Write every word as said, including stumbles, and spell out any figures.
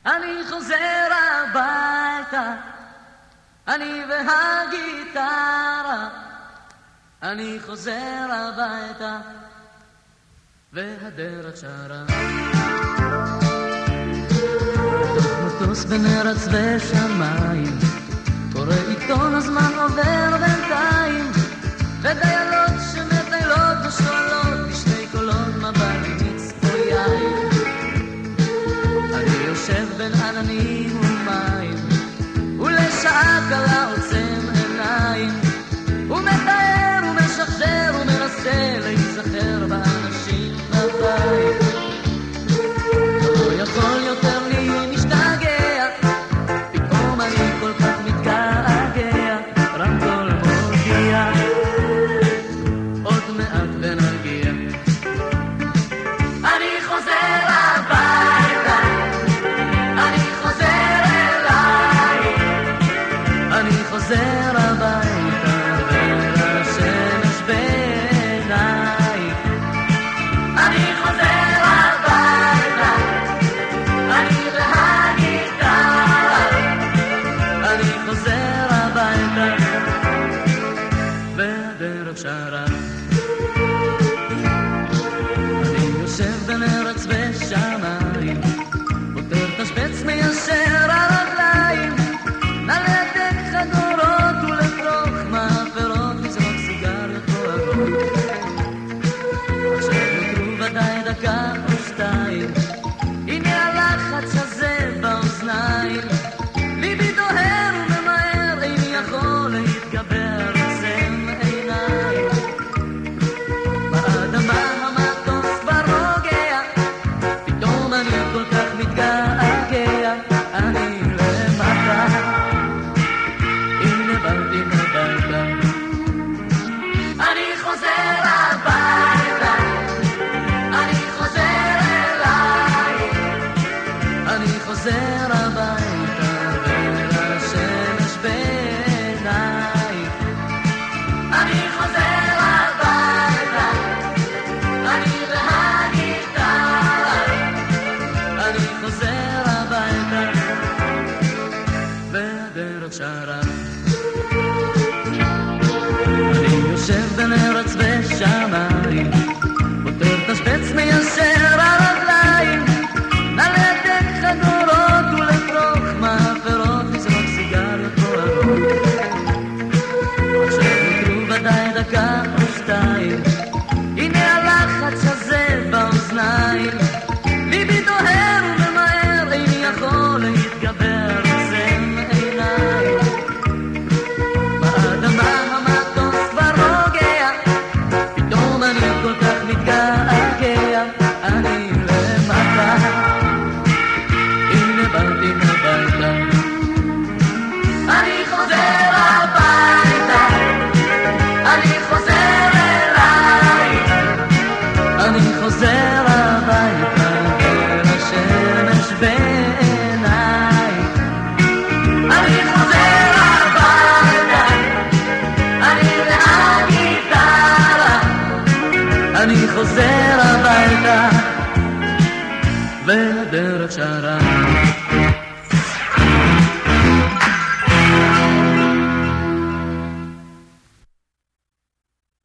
אני חוזר הביתה, אני והגיטרה, אני חוזר הביתה והדרך שרה. בתוך מטוס בין ארץ ושמיים, קורא עיתון הזמן עובר בינתיים, ודיילות שמטיילות ושואלות בשני קולות מבט מיץ או יין. אני יושב בין עננים ומים, ולשעה קלה עוצם עיניים, ומתאר ומשחזר ומנסה להיזכר באנשים בבית. לא יכול יותר לי משתגע, פתאום אני כל כך מתגעגע, רמקול מודיע עוד מעט ונרגיע. אני חוזר הביתה, אני חוזר אליי, אני חוזר הביתה והשמש בעיניי. אני חוזר הביתה, אני והגיטרה, אני חוזר הביתה והדרך שרה. אני יושב בין ארץ ושמיים, פותר תשבץ מיישר הרגליים, נא להדק חגורות ולפרוק מאפרות, לזרוק סיגריות כואבות. עכשיו נותרו ודאי דקה או שתיים, הנה הלחץ הזה באוזניים, ליבי דוהר וממהר, איני יכול להתגבר, עוצם עיניים. באדמה המטוס כבר רוגע, פתאום אני כל כך מתגעגע, אני למטה, הנה באתי הביתה. אני חוזר הביתה, אני חוזר אליי, אני חוזר הביתה והשמש בעיניי. אני חוזר הביתה, אני והגיטרה, אני חוזר הביתה והדרך שרה. אני יושב בין ארץ ושמיים, פותר תשבץ מיישר הרגליים, נא להדק חגורות ולפרוק מאפרות, לזרוק סיגריות כואבות. עכשיו נותרו ודאי דקה או שתיים, הנה הלחץ הזה באוזניים, ליבי דוהר וממהר, איני יכול להתגבר, עוצם עיניים. באדמה המטוס כבר רוגע, פתאום אני כל כך מתגעגע, אני למטה, הנה באתי הביתה. אני חוזר הביתה, אני חוזר אליי, אני חוזר הביתה והשמש בעיניי. אני חוזר הביתה, אני והגיטרה, אני חוזר הביתה והדרך שרה.